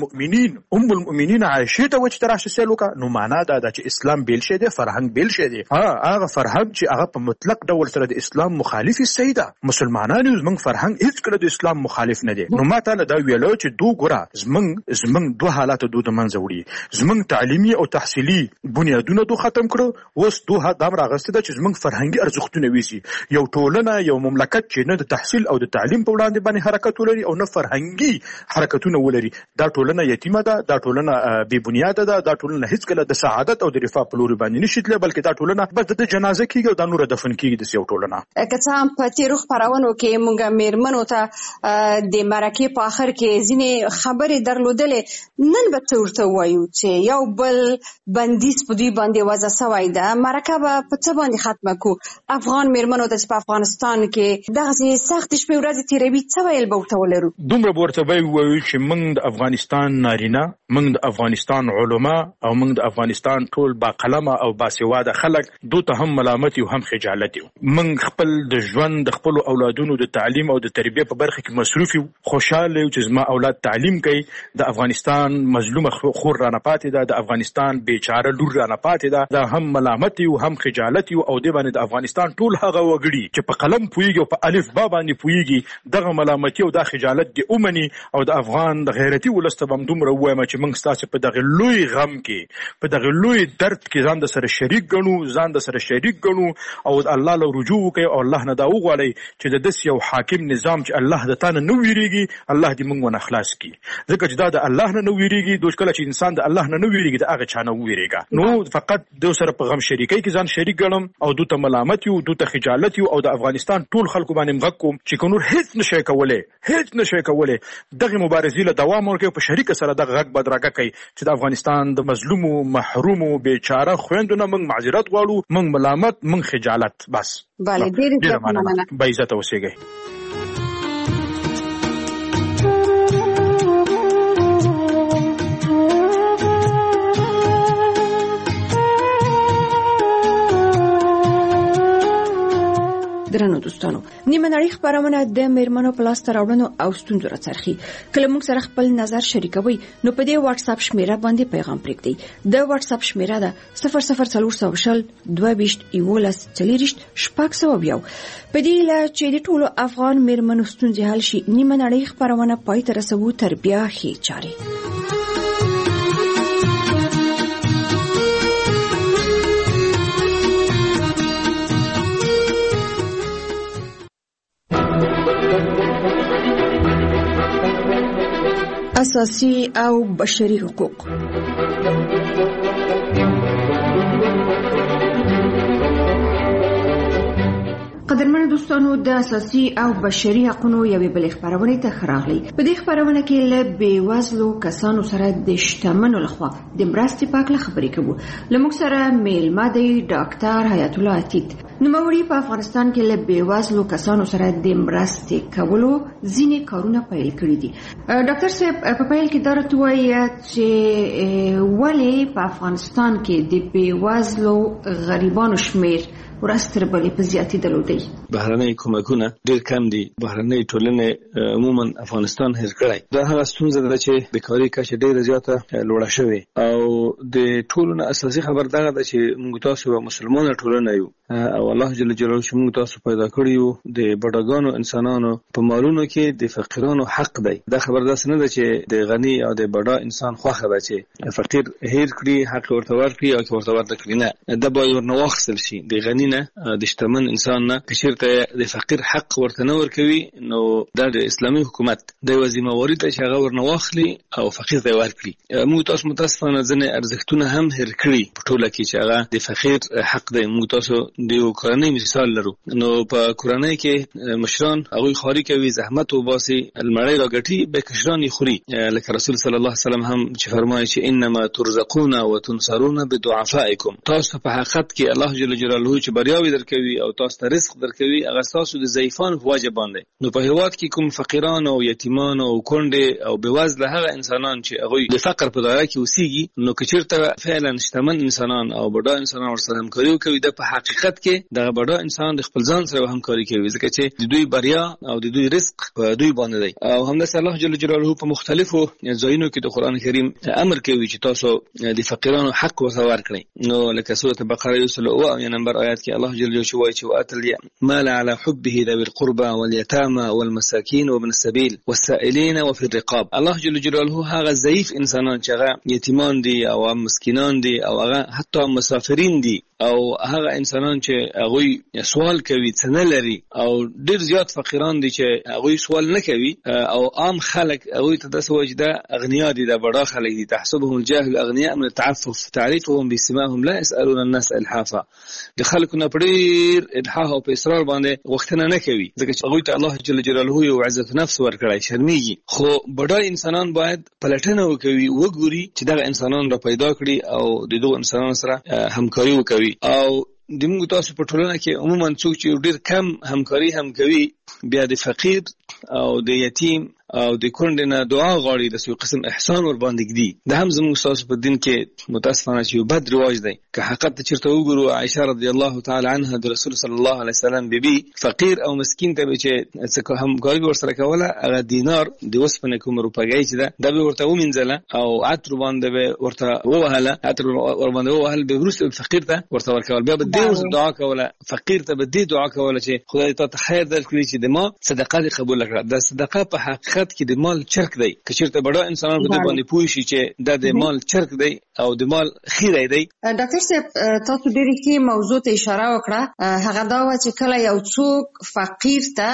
[SPEAKER 5] ام المؤمنین عائشه ته وای چې تراشه سیل وکړه؟ نو معنا دا ده چې اسلام بیل شه دی، فرهنګ بیل شه دی. هغه فرهنګ چې هغه په مطلق ډول سره د اسلام مخالف سي ده. مسلمانانو زمنګ فرهنګ هیڅ کله د اسلام مخالف نه دی. نو ما ته دا ویلو چې دوه ګره زمنګ دوه حالات دوه د منځ وړي، زمنګ تعلیمي او تحصیلي بنیادونه دوه ختم کړو، اوس دوه دام راغسته ده چې زمنګ فرهنګي ارزښتونه ویسي. یو ټولنه، یو مملکت چې نه د تحصیل او د تعلیم په وړاندې باندې حرکت ولري او نه فرهنګي حرکتونه ولري دا ټولنه یتیمه ده، دا ټولنه بې بنیاده ده، دا ټولنه هیڅ کله د سعادت او د رفاه په لوري باندې نشي تللی، بلکې دا ټولنه بس د جنازه کیږي او دا نور دفن کیږي د یو ټولنه.
[SPEAKER 6] که څه هم په تیرو خپرونو کې موږ میرمنو ته د مرکې په اخر کې ځینې خبرې درلودلې، نن به څه ورته وایو چې یو بل بندیز په دوی باندې وضع شوی ده، مرکه به په څه باندې ختمه کو؟ افغان میرمنو ته چې په افغانستان کې دغسې سختې شپې ورځې تېروي څه ویل به ورته ولرو؟
[SPEAKER 5] دومره به ورته ووایو چې موږ د افغانستان نارینه، موږ د افغانستان علما او موږ د افغانستان ټول باقلمه او باسواده خلک دو ته هم ملامت یو هم خجالت یو. موږ خپل د ژوند د خپل اولادونو د تعلیم او د تربیه په برخه کې مصروف یو، خوشاله یو چې زما اولاد تعلیم کوي، د افغانستان مظلومه خور رانه پاتې ده، د افغانستان بیچاره لور رانه پاتې ده، دا هم ملامت یو هم خجالت یو. او دې باندې د افغانستان ټول هغه وګړي چې په قلم پوهیږي او په الف با باندې پوهیږي دغه ملامتي او دا خجالت دې اومني. او د افغان د غیرتي ولس ته هم دومره ووایم چې موږ ستاسو په دغه لوی غم کې، په دغه لوی درد کې ځان د سره شریک ګڼو، ځان د سره شریک ګڼو او الله له رجوع وکړي او الله نه دا وغواړي چې د داسې یو حاکم نظام چې الله د تا نه نه ویریږي، الله دې موږ ونه خلاص کړي. ځکه چې دا د الله نه نه ویریږي، دوی کله چې انسان د الله نه نه ویریږي د هغه چا نه ویریږي. نو فقط د سره په غم شریکۍ کې ځان شریک ګڼم او دوی ته ملامت یو، دوی ته خجالت یو او د افغانستان ټول خلکو باندې مغږ کوم چې نور هیڅ نشي کولای، هیڅ نشي کولای دغه مبارزې له دوام ورکړي، په شریک سره دغه غږ بدرګه کوي چې د افغانستان د مظلومو محرومو بیچاره خويندو نه موږ معذرت غواړو، موږ ملامت، موږ خجالت. بس
[SPEAKER 6] بله، ډېر مننه.
[SPEAKER 5] با عزت اوسئ.
[SPEAKER 2] درنو دوستانو، نیمه نړۍ خبرونه د میرمنو په لاس راوړنو او ستونزو راڅرخي. کله موږ سره خپل نظر شریکوي نو په دې واتس اپ شمیره باندې پیغام پرېږدئ. د واتس اپ شمیره ده 00400 22 11 40 602. په دې لا چې د ټولو افغان میرمنو ستونزې حل شي، نیمه نړۍ خبرونه پای ته رسوو تر بیا ښې چارې. اساسي او بشري حقوق. قدرمن دوستانو، د اساسي او بشري حقوقو یوې بلې خبرونه ته خراغلي. په دې خبرونه کې له بیوزلو کسانو سره د شتمنو لخوا د مرستې په اړه خبرې کوو. لموږ سره میلمه دی ډاکټر حیات الله عتیق. نوموړي په افغانستان کې له بیوزلو کسانو سره د مرستې کولو ځینې کارونه پیل کړي دي. ډاکټر صاحب، په پیل کې دا راته وایي چې ولې په افغانستان کې د بیوزلو غریبانو شمیر ورځ تر بلې په زیاتېدلو دی؟
[SPEAKER 7] بهرنۍ کومکونه ډېر کم دي. بهرنۍ ټولنې عموما افغانستان هېر کړی. دا هغه ستونزه ده چې بیکاري کچه ډېره زیاته لوړه شوې او د ټولو نه اساسي خبر دغه ده چې موږ تاسو یوه مسلمانه ټولنه یو او الله جل جلاله چې موږ تاسو پیدا کړي یو د بډاګانو انسانانو په مالونو کې د فقیرانو حق دی. دا خبر داسې نه ده چې د غني او د بډا انسان خوښه ده چې فقیر هېر کړي، حق ورته ورکړي او که ورته ورته کړي. نه، دا باید ورنه واخیستل شي. د غني نه، د شتمن انسان نه که چېرته د فقیر حق ورته نه ورکوي نو دا د اسلامي حکومت د یوه ذمهواري ده چې هغه ورنه واخلي او فقیر ته یې ورکړي. موږ تاسو متاسفانه ځینې ارزښتونه هم هېر کړي په ټوله کې چې هغه د فقیر حق دی. موږ تاسو د یو کورنۍ مثال لرو. نو په کورنۍ کې مشران هغوی خواري کوي، زحمت وباسي، المړۍ راګټي، به کشران یې خوري. لکه رسول صلی الله علیه وسلم هم چې فرمایي چې انما ترزقون وتنصرون بدعفائکم. تاسو په حقیقت کې الله جل جلاله چې بریاوي درکوي او تاسو ته رزق درکوي هغه تاسو د ضعیفانو په وجه باندې. نو په هېواد کې کوم فقیران او یتیمان او کونډې او بېوزله هغه انسانان چې هغوی د فقر په دایره کې اوسېږي، نو که چېرته فعلا شتمن انسانان او بډا انسانان ورسره همکاري وکوي، دا په حقیقت کې دغه بډا انسان د خپل ځان سره همکاري کوي، ځکه چې د دوی بریا او د دوی رزق په دوی باندې دی. او همداسې الله جل جلاله په مختلفو ځایونو کې د قرآن کریم امر کوي چې تاسو د فقیرانو حق ورته ورکړئ. نو لکه سورة بقره 107 نمبر آیات کې الله جل جلاله وایي چې وآتوا المال على حبه ذوي القربى واليتامى والمساكين وابن السبيل والسائلين وفي الرقاب. الله جل جلاله هغه ضعیف انسانان چې هغه یتیمان دي او مسکینان دي او هغه حتی مسافرین دي او هغه انسانان چې هغه سوال کوي څه نه لري او ډیر زیات فقیران دي چې هغه سوال نه کوي او عام خلک هغه ته د سوجده اغنیا دي د بڑا خلک دي تحسبهم الجاهل اغنياء من التعفف تعرفهم بسماهم لا يسالون الناس الحافا د خلکو نه پډیر الحاح او اصرار باندې وختنه نه کوي ځکه چې هغه ته الله جل جلاله یو عزت نفس ورکړي شرمېږي خو بڑا انسانان باید پلټنه وکوي وګوري چې دا انسانان را پیدا کړي او د دوه انسانانو سره همکاري وکوي او د موږ تاسو په ټولنه کې عموما څوک چې ډیر کم همکاري هم کوي بیا د فقیر او د یتیم او د کونډې نه دعا غواړي د څو قسم احسان ور باندې کړي د هم زموږ تاسو په دین کې متاسفانه چې بد رواج دی که حقیقت چیرته وګورو عائشه رضی الله تعالی عنها د رسول صلی الله علیه وسلم بیبي فقیر او مسکین ته چې څه همکاري ورسره کوله هغه دینار د وسپنه کوم روپګی چې دا به ورته ومنځله او عطر باندې ورته ووهله عطر ور باندې ووهل به ورسره فقیر ته ورته ورکول بیا به دې دعا کوله فقیر ته به دې دعا کوله چې خدای ته خیر درکړي چې د ما صدقه قبول کړه د صدقه په حقیقت کې د مال چرک دی که چیرته بڑا انسانان په دې باندې پوه شي چې د مال چرک دی او د مال خیره دی.
[SPEAKER 6] ډاکټر صاحب تاسو ډېر کې موضوع ته اشاره وکړه هغه دا و چې کله یو څوک فقیر ته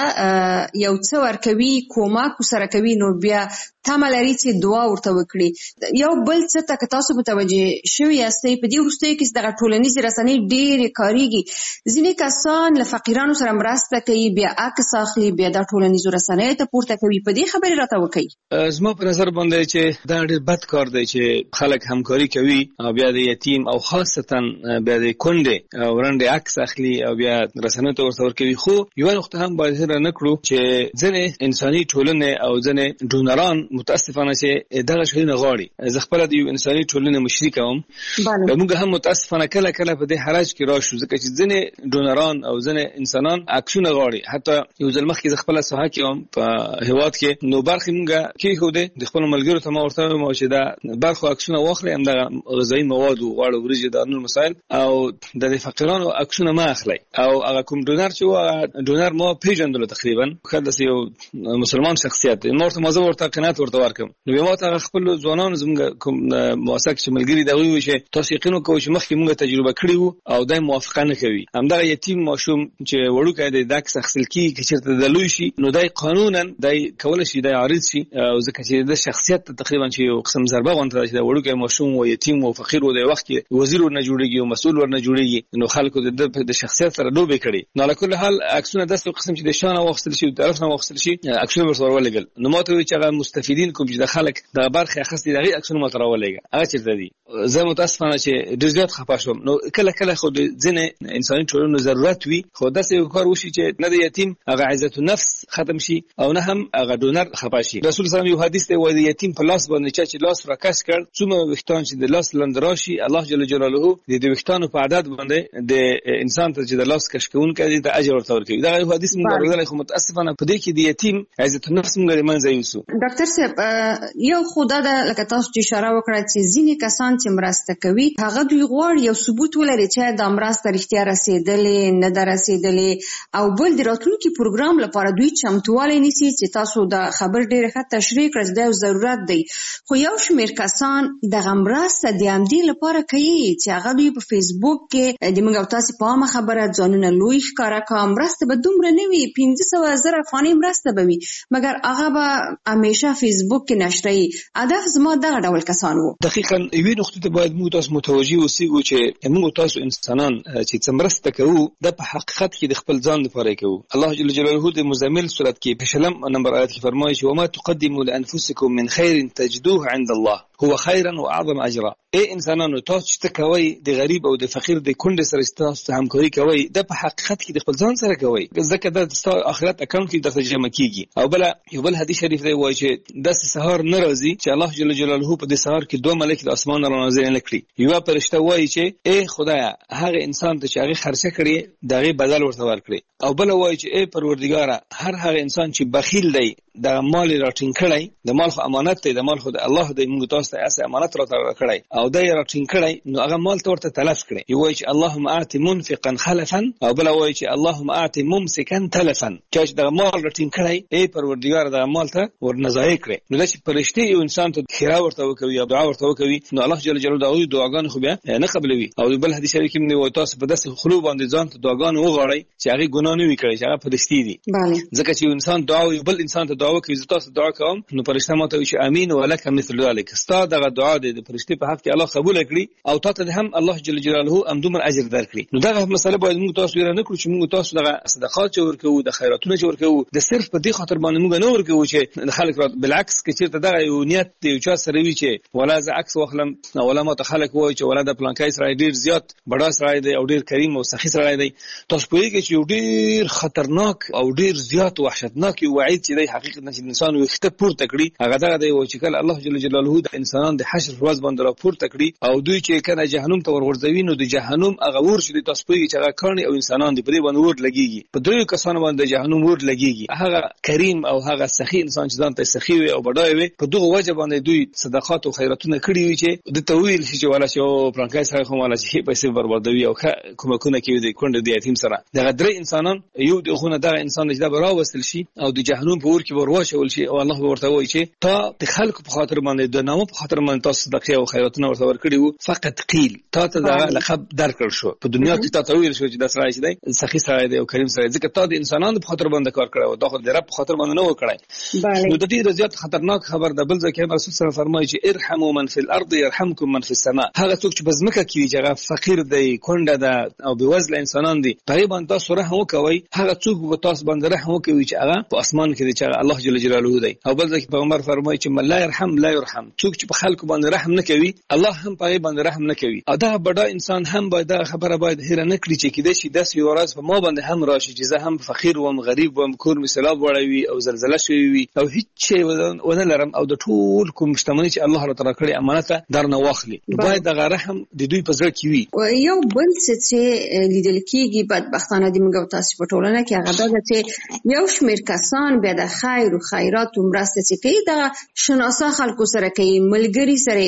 [SPEAKER 6] یو څه ورکوي کومک سره کوي نو بیا تمه لري چې دعا ورته وکړي یو بل څه ته تاسو متوجه شوي یاستئ په دې وروستیو کې دغه ټولنیزې رسنۍ ډېرې کاریږي ځینې کسان له فقیرانو سره مرسته کوي بیا عکس اخلي بیا د ټولنیزو رسنیو ته پورته کوي په دې خبرې راته وکړئ.
[SPEAKER 7] زما په نظر باندې چې دا ډېر بد کار دی چې خلک همکاري کوي او بیا د یتیم او خاصتا بیا د کونډې او رنډې عکس اخلي او بیا رسنیو ته ورته ورکوي خو یوه نقطه هم باید هېره نه کړو چې ځینې انساني ټولنې او ځینې ډونران متاسفانه چې دغه شیونه غواړي زه خپله د یو انساني ټولنې مشري کوم موږ هم متاسفانه کله کله په دې حرج کې راشو ځکه چې ځینې ډونران او ځینې انسانان عکسونه غواړي حتی یو ځل مخکې زه خپله ساحه کې وم په هېواد کې نو برخې موږ کېښودې د خپلو ملګرو ته ما ورته ویم چې دا برخو عکسونه واخلئ همدغه غذایي مواد و غوړ وریجې دا نور مسایل او د فقیرانو عکسونه مه اخلئ او هغه کوم ډونر چې و هغه ډونر ما پېژندلو تقریبا ښه داسې یو مسلمان شخصیت دی ما ورته قناعت ورته ورکړم نو بیا ما ته هغه خپلو ځوانانو زموږ کوم موثق چې ملګري د هغوی وویل چې تاسو یقین وکوئ چې مخکې موږ تجربه کړې وو او دی موافقه نه کوي همدغه یتیم ماشوم چې وړوکی دی د عکس اخیستل کېږي که چېرته د لوی شي نو دی قانونا دی کولی شي دی عارض شي او ځکه چې د شخصیت ته تقریبا چې یو قسم ضربه غونډه ده چې د وړوکی ماشوم و یتیم و فقیر و د وخت کې وزیر ورنه جوړېږي او مسؤل ورنه جوړېږي نو خلکو د شخصیت سره لوبې کړي نو علی کل حال عکسونه داسې قسم چې د شا نه واخیستل شي د طرف نه واخیستل شي عکسونه ورسره ولېږل نو ما ته وویل چې هغه مستفیدین کوم چې د خلک دغه برخې اخیستې د هغې عکسونه ما ته راولېږه هغه چېرته دي زه متاسفانه چې ډېر زیات خفه شوم نو کله کله خو د ځینې انساني ټولنو ضرورت وي خو داسې یو کار وشي چې نه د یتیم هغه عزت النفس ختم شي او نه هم هغه ډونر خفه شي رسول صلی الله علیه و یو حدیث دی وایي د یتیم په لاس باندې چا چې لاس راکش کړ څومره ویښتان چې د لاس لاندې راشي الله جل جلاله د ویښتانو په عدد باندې د انسان ته چې د لاس کش کوونکی دی د اجر ورته ورکوي دغه یو حدیث موږ اورېدلی خو متاسفانه په دې کې د یتیم عزت النفس موږ له منځه یوسو.
[SPEAKER 6] ډاکټر صاحب یو خو دا ده لکه تاسو چې اشاره وکړه چې ځینې کسان چې مرسته کوي هغه دوی غواړي یو ثبوت ولري چې دا مرسته رښتیا رسېدلې نه ده رسېدلې او بل د راتلونکي پروګرام لپاره دوی چمتووالی نیسي چې تاسو دا خبر ډېره ښه تشریح کړه چې دا یو ضرورت دی خو یو شمېر کسان دغه مرسته د همدې لپاره کوي چې هغه دوی په فیسبوک کې د موږ او تاسې په عامه خبره ځانونه لوی ښکاره کړه مرسته به دومره نه وي 500,000 افغانۍ مرسته به وي مګر هغه به همیشه فیسبوک کې نشروي هدف زما دغه ډول کسان وو.
[SPEAKER 7] دقیقاً یوې نقطې ته باید موږ تاسو متوجه اوسېږو چې موږ تاسو انسانان چې څه مرسته کوو دا په حقیقت کې د خپل ځان لپاره کوو. الله جل جلاله د مزمل سورت کې په 6 نمبر آیت کې فرمایي چې وما تقدموا لانفسکم من خیر تجدوه عند الله هو خیرا واعظم اجرا. ای انسانانو تاسو چې کوي د غریب او د فقیر د کونډې سره تاسو همکاري کوي دا په حقیقت کې د خپل ځان سره کوي ځکه دا د آخرت اکاونټ کې درته جمع کیږي. او یو بل حدیث شریف دی وایي چې داسې سهار نه راځي چې الله جل جلاله په دې سهار کې 2 ملائکې د اسمان را نازل نه کړي. یو فرشته وایي چې ای خدایا هغه انسان ته چې هغه خرچه کړي دغه بدل ورته ورکړي. او بل وایي چې ای پروردګار هغه انسان چې بخیل دی د مال راټینګ کړي د مال خو امانت دی د مال خو د الله دی موږ تاسو ورته اس امانت راته کړی او دا یې راټینګ کړی نو هغه مال ته ورته تلف کړی یو وایي چې اللهم اعط منفقا خلفا او بل وایي چې اللهم اعط ممسكا تلفا چې دا مال راټینګ کړی ای پروردګار دا مال ته ورنځای کړی نو دا چې فرشتي یو انسان ته خیره ورته وکوي او دعا ورته وکوي نو الله جل جلاله دا دعاګان خو بیا نه قبلوي او بل حدیث شریف کې موږ تاسو په داسې خلو باندې ځان ته دعاګان وغواړي چې هغه ګناه نه وي کړی چې هغه فرشتي دي ځکه چې انسان دعا وي بل انسان ته دعا وکوي زه تاسو دعا کوم نو فرشته ماته وي چې امين ولک مثل ذلك ستا دغه دعا د فرشتي په حق کې الله قبول کړي او تاسو هم الله جل جلاله امدومر اجر درکړي نو دغه مسله باید موږ تاسو نه کړو چې موږ تاسو دغه صدقات ورکو د خیراتونو ورکو د صرف په دې خاطر باندې موږ نه ورکو چې خلک بالعکس کې چې دغه یو نیت دی چې سره وی چې ولا ز عکس واخلم ولا ما ته خلک وای چې ولا د پلانکای سره ډیر زیات بڑا سره دی او ډیر کریم او سخی سره دی تاسو په کې چې ډیر خطرناک او ډیر زیات وحشتناک وعید چې دی حقیقت نه انسان وخته پورته کړی هغه دغه دی چې کله الله جل جلاله د انسانان د حشر ورځ باندې را پورته کړی او دوی چې کنه جهنم ته ورغورځوي نو د جهنم هغه ور شي تاسو په کې چې هغه کړنی او انسانان دی په دې باندې ور لګيږي په دریو کسانو باندې جهنم ور لګيږي هغه کریم او هغه سخی انسان چې ځان ته سخی وي او بډای وي په دغه وجه باندې دوی صدقات او خیراتونه کړی وي چې د تویل شي ولا شو پرانکای سره کوم ولا شي پیسې بربادوي او کومکونه کوي د کونډې د یتیم سره دغه درې انسانان یو دغه دغه انسان چې دا براوستل شي او د جهنم په ور کې ورواچول شي او الله ورته وایي چې تا د خلکو په خاطر باندې د نامو په خاطر باندې تاسو صدقه او خیراتونه ورته ورکړي وو فقط قیل تا ته دا لقب درکړ شو په دنیا کې تا تویل شو چې دا سره شي دی سخی سره دی او کریم سره ځکه تا د انسانانو په خاطر باندې کار کړو دا خو د رب په خاطر باندې نه وکړای نو د دې زیات خطرناک خبر د بل ځکه رسول صلی الله فرمایي چې ارحموا من في الارض يرحمكم من في السماء هغه څوک چې بزمکه کې چې هغه فقیر دی کونډه ده او بوزله انسانان دي تقریبا تاسو رحم وکوي هغه څوک به تاسو باندې رحم وکوي چې هغه په اسمان کې دی چې الله جل جلاله دی او بل ځکه پیغمبر فرمایي چې من لا يرحم لا يرحم څوک چې په خلکو باندې رحم نه کوي الله هم په باندې رحم نه کوي او دا بڑا انسان هم باید خبره باید هیر نه کړی چې کده شي داس یو راز په ما باندې هم راشي چې زه هم فقیر وم غریب وم کور مثال وړوي او زلزلہ شوی او هیڅ شی ونه لرم او د ټول کوم مشتمنی چې الله تعالی کړی امانت درنه واخلي باید دغه رحم د دوی په ځای کې وي
[SPEAKER 6] یو بل څه لیدل کېږي بدبختانه د موږ تاسو په ټولنه کې هغه دا چې یو شمېر کسان به د خیر او خیرات مرسته کوي د شناسا خلکو سره کوي ملګری سره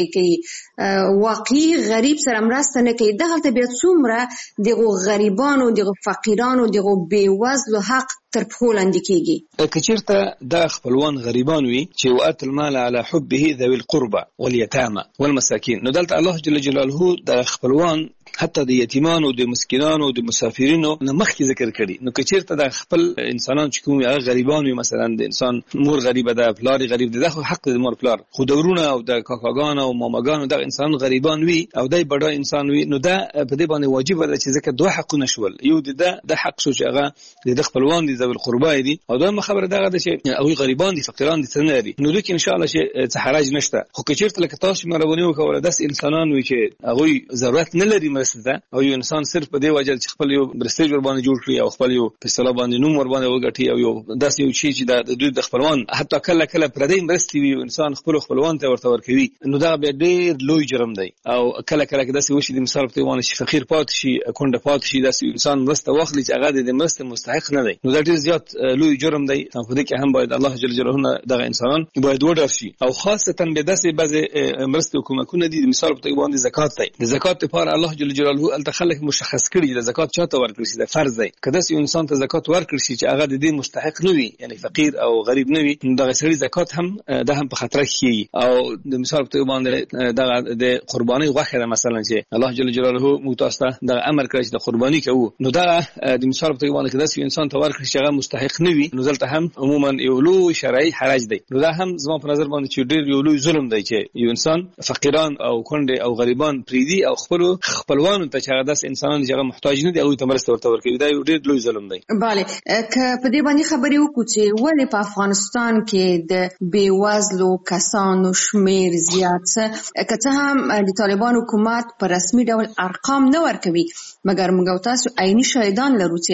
[SPEAKER 6] کوي واقعي غریب سره مرسته نه کوي دغه ته بیا څومره دغه غریبانو دغه فقیرانو دغه بیوزلو حق تر پخو لاندې کېږي
[SPEAKER 7] کچیرته د خپلوان غریبان وي چې وات المال على حبه ذوي القربى واليتامى والمساكين نو دلته الله جل جلاله د خپلوان حتی د یتیمانو د مسکینانو د مسافرینو نه مخکې ذکر کړي نو کچیرته د خپل انسانان چې کوم هغه غریبان وي مثلا د انسان مور غریبه ده پلار غریب ده خو حق د مور پلار خو دورونه او د کاکاګان او ماماګان د انسان غریبان وي او دای بډا انسان وي نو دا په دې باندې واجب ده چې ځکه دوه حقونه شول یو د حق شو چې هغه د خپلوان دي ذوی القربى دي او دا خبره دغه ده چې او غریبان دي فقیران دي څنګه دي نو دوی ان شاء الله چې څه حرج نشته خو کچیرته لکه تاسو مروونی وکول داس انسانان وي چې هغه ضرورت نه لري ده او یو انسان صرف په دې وجه چې خپل یو برستیج ور باندې جوړ کړي او خپل یو په اصطلاح باندې نوم ور باندې وګټي او یو داسې یو شی چې د دوی د خپلوان حتی کله کله پردې مرستي وي انسان خپلوان ته ورته ورکوي نو دا به ډېر لوی جرم دی او کله کله داسې وشي د مثال په وانه شي فقیر پات شي کونډه پات شي داسې انسان مرسته واخلي چې هغه د مرسته مستحق نه دی نو دا ډېر زیات لوی جرم دی په دې کې هم باید الله جل جلاله دغه انسانان باید وډار شي او خاصه به داسې بعض مرسته حکومتونه دي مثال په باندې زکات دی د زکات لپاره الله جل جلاله خلک مشخص کړي د زکات چاته ورکړي شي د فرض دی کله چې انسان ته زکات ورکړي شي چې هغه د دې مستحق نه وي یعنی فقیر او غریب نه وي د غسړي زکات هم د هم په خطر کې او د مثال په باندې د قرباني غوښه ده مثلا چې الله جل جلاله متاسته د امر کړی چې د قرباني کوو نو دا د مثال په باندې کله چې انسان ته ورکړي شي هغه مستحق نه وي نو دلته هم عموما یو لوی شرعي حرج دی نو دا هم زما په نظر باندې چې ډېر یو لوی ظلم دی چې یو انسان فقیران او کونډه او غریبان پریدي او خپلوانو ته چې داس انسانان چې هغه محتاج نه دي او ته مرسته ورته ورکوي دا یو ډېر لوی ظلم دی
[SPEAKER 6] bale که په دې باندې خبرې وکړو چې ولې په افغانستان کې د بیوزلو کسانو شمیر زیات څه که څه هم د طالبان حکومت په رسمي ډول ارقام نه ورکوي مګر موږ تاسو عیني شاهدان لرو چې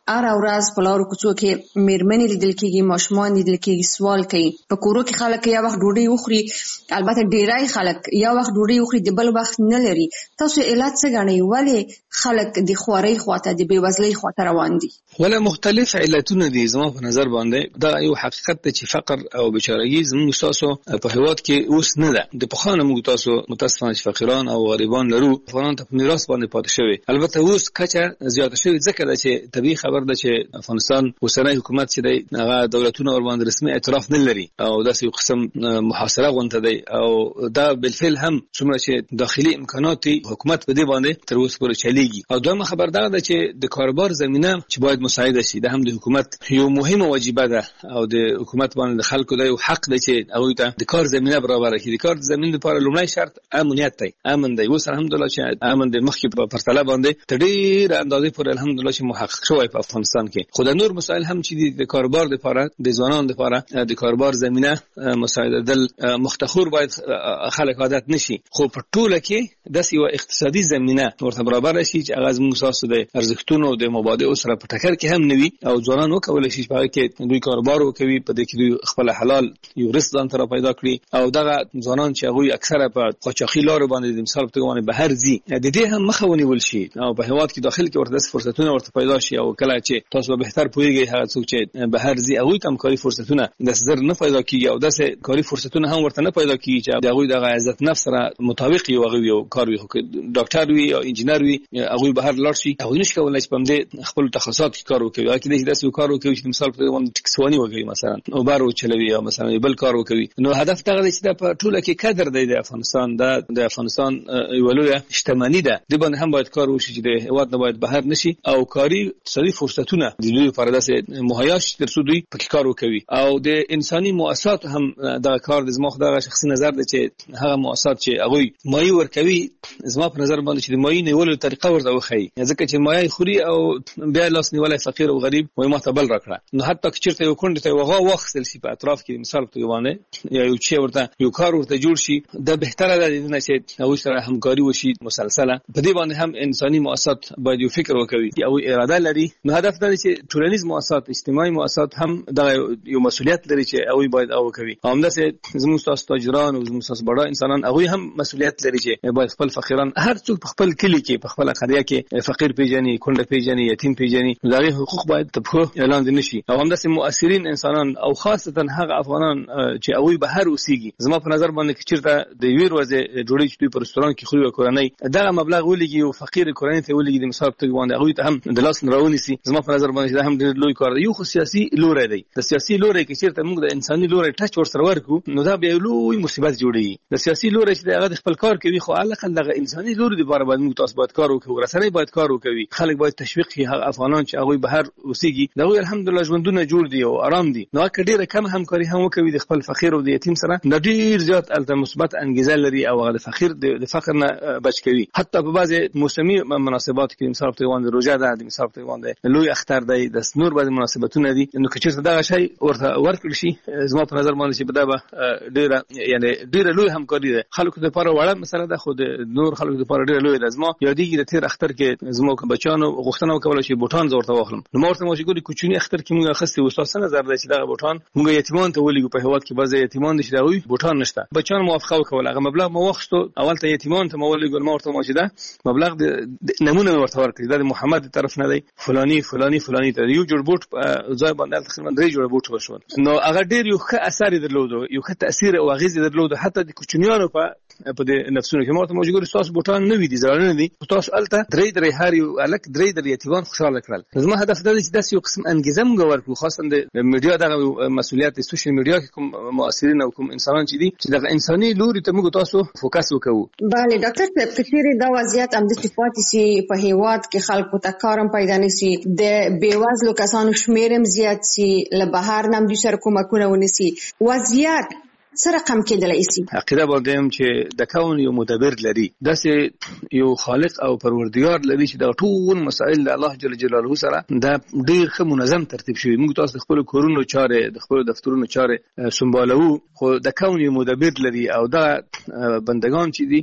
[SPEAKER 6] هر ورځ په لارو کوڅو کې میرمنې لیدل کېږي، ماشومان لیدل کېږي، سوال کوي. په کورو کې خلک یا وخت ډوډۍ وخوري، البته ډیری خلک یا وخت ډوډۍ وخوري د بل وخت نه لري. تاسو علت څه ګڼئ؟ ولې خلک د خوارۍ خواته د بېوزلۍ خواته روان دي؟
[SPEAKER 7] ولا مختلف علتونه دي. زما په نظر باندې دا یو حقیقت دی چې فقر او بیچارهګي زموږ تاسو په هیواد کې اوس نه ده. د پخوانه موږ تاسو متاسفانه چې فقیران او غریبان لرو، افغانان ته په میراث باندې پاتې شوی. البته اوس کچه زیاته شوی ځکه چې طبيعي خبر ده چې افغانستان اوسنی حکومت چې دی هغه دولتونه ور باندې رسمي اعتراف نه لري او داسې یو قسم محاصره غونډه دی او دا بالفعل هم څومره چې داخلي امکانات حکومت په دې باندې تر اوسه پورې چلیږي. او دویمه خبر ده چې د کاروبار زمينه چې باید مساعده شي، دا هم د حکومت یو مهمه واجبه ده او د حکومت باندې د خلکو د یو حق دی چې هغه ته د کار زمينه برابر کړي. د کار زمينه لپاره لومړی شرط امنیت دی. امن دی. اوس الحمدلله چې امن د مخکې په پرتله باندې تدیر اندازې پورې الحمدلله چې محقق شوی په افغانستان کې. خو د نور مسائل هم چې د کاروبار لپاره د ځوانانو لپاره د کاروبار زمينه مساعده دل مختخور باید خلک عادت نشي. خو په ټوله کې د یو اقتصادي زمينه ورته برابر شي چې هغه موږ تاسو د ارزښتونو د مبادئ سره په ټکر کې هم نوي او ځوانان وکولای شي په کې دوی کاروبار وکوي، په دې کې دوی خپل حلال یو رزق ځان ته پیدا کړي. او دغه ځوانان چې هغه اکثره په قاچاقي لارو باندې د مثال په توګه بهر ځي، د دې هم مخه ونیول شي او په هیواد کې داخل کې ورته فرصتونه ورته پیدا شي. او کله چې تاسو به بهتر پوهیږئ هغه څوک چې بهر ځي هغه کم کاری فرصتونه د زر نه پیدا کیږي او داسې کاری فرصتونه هم ورته نه پیدا کیږي چې هغه د عزت نفس سره مطابق یو هغه یو کار وي، ډاکټر وي او انجینر وي، هغه بهر لاړ شي هغه نشي کولای چې په دې خپل تخصصات کې کار وکړي. هغه کې داسې کار وکړي چې مثال په توګه ټکسوانی وکړي، مثلا اوبر وچلوي او مثلا بل کار وکړي. نو هدف دا دی چې په ټوله کې قدر دی د افغانستان د افغانستان یو لوی شتمنۍ ده. د باندې هم باید کار وشي چې د هیواد نه باید بهر نشي او کاری اقتصادي فرصتونه د دوی لپاره داسې مهیا شي تر څو دوی پکې کار وکړي. او د انساني مؤسسات هم دا کار د زما خدای شخصي نظر دی چې هغه مؤسسات چې هغه مایي ورکوي زما په نظر باندې چې د مایي نیولو طریقه ورته وخی، ځکه چې مایي خوري او بیا لاس نیولای فقیر او غریب وای ما ته بل راکړه. نو حتی که چیرته یو کونډه ته وغه واخصل شي په اطراف کې مثال په توګه یا یو چې ورته یو کار ورته جوړ شي، دا بهتره ده چې هغه سره همکاري وشي مسلسله. په دې باندې هم انساني مؤسسات باید یو فکر وکړي او اراده لري. نو هدف دا دی چې ټولنیز مؤسسات، اجتماعي مؤسسات هم دا یو مسؤلیت لري چې هغه باید او کوي. همداسې زموږ تاسو تاجران او زموږ تاسو بڑا انسانان هغه هم مسؤلیت لري چې باید خپل فقیران هر څوک په خپل کلی کې په خپل قريه کې فقیر پیژني، کونډه پیژني، یتیم پیژني. دغه حقوق باید په اعلان دي نشي. او همداسې مؤثرین انسانان او خاصتا هغه افغانان چې هغه بهر اوسېږي، زما په نظر باندې چیرته د ویر وځي جوړی چې په رستوران کې خوري کورنۍ دغه مبلغ ولګي او فقیر کورنۍ ته ولګي د مثال په توګه باندې هغه ته هم د لاس راونی سي. زما په نظر باندې دا هم ډېر لوی کار دی. یو خو سیاسي لوري دی. د سیاسي لوري کې چیرته موږ د انساني لوري ټچ ورسره ورکو نو دا به لوی مصیبت جوړي. د سیاسي لوري چې هغه خپل کار کوي خو علاقه دغه انساني لوري د بار باندې موږ تاسو باید کار وکړو، رسنۍ باید کار وکړي، خلک باید تشویق شي. هغه افغانان چې هغه بهر اوسېږي دغه الحمدلله ژوندونه جوړ دي او آرام دي. نو که ډیره کم همکاري هم وکوي د خپل فقیر او د یتیم سره، د ډیر زیات الته مثبت انګیزه لري او هغه فقیر د فقر نه بچ کوي. حتی په بعضي موسمي مناسبات کې مثال په توګه روزه ده، د مثال په توګه لوی اختر دی، د نور بعضي مناسبتونه دي. نو که چیرته دا شی ورته ورکړل شي زما په نظر باندې چې بدا به ډیره یعنی ډیره لوی همکاري ده. خلکو لپاره وړه مسله ده خو د نور خلکو لپاره ډیره لوی ده. زما یادېږي د تیر اختر کې زما بچانو غوښتنه وکړه چې بوټان زورته واخلم. نو مورته مو چې ګوري کوچنی اختر کې موږ اخستې استاد سره نظر دی چې دا بوټان موږ یتیمان ته ولګو. په هواد کې بعضي یتیمان دي چې دا وي بوټان نشته. بچان موافقه وکړه، هغه مبلغ مو واخستو اول ته یتیمان ته مو ولګو. مورته مو چې دا مبلغ د نمونه ورته ورکړي، دا د محمد طرف نه دی، فلانی فلانی فلانی ته یو جوړ بوټ ځای باندې تقریبا 3 جوړ بوټ وشول. نو هغه ډیر یو ښه اثر درلود، یو ښه تاثیر او اغیز درلود حتی د کوچنیانو په د نفسونو کې. مورته موجود تاسو بوټان نه وي دي ځړنه دي، تاسو الته درې هر یو الک درې یتیمان خوشاله کړل. زما هدف دا دی چې داسې یو قسم انګیزه موږ ورکړو، خاصه د میډیا دغه مسؤلیت د سوشل میډیا کې کوم مؤثرین او کوم انسانان چې دي چې دغه انساني لوري ته موږ تاسو فوکس وکړو.
[SPEAKER 6] بله ډاکټر صاحب، کثیر دا وضعیت هم د صفاتي سي په هیواد کې خلکو ته کارم پیدا نشي، د بیوزلو کسانو شمیرم زیات سي، له بهر نم دي سره کومکونه ونسي، وضعیت سره کم کېدلی شي.
[SPEAKER 7] عقیده باندې چې د کون یو مدبر لري، داسې یو خالق او پروردگار لري چې دا ټول مسائل د الله جل جلاله سره دا ډیر ښه منظم ترتیب شوی. موږ تاسو خپل کورونو چارې د خپل دفترونو چارې سمبالو، خو د کون یو مدبر لري او دا بندگان چې دي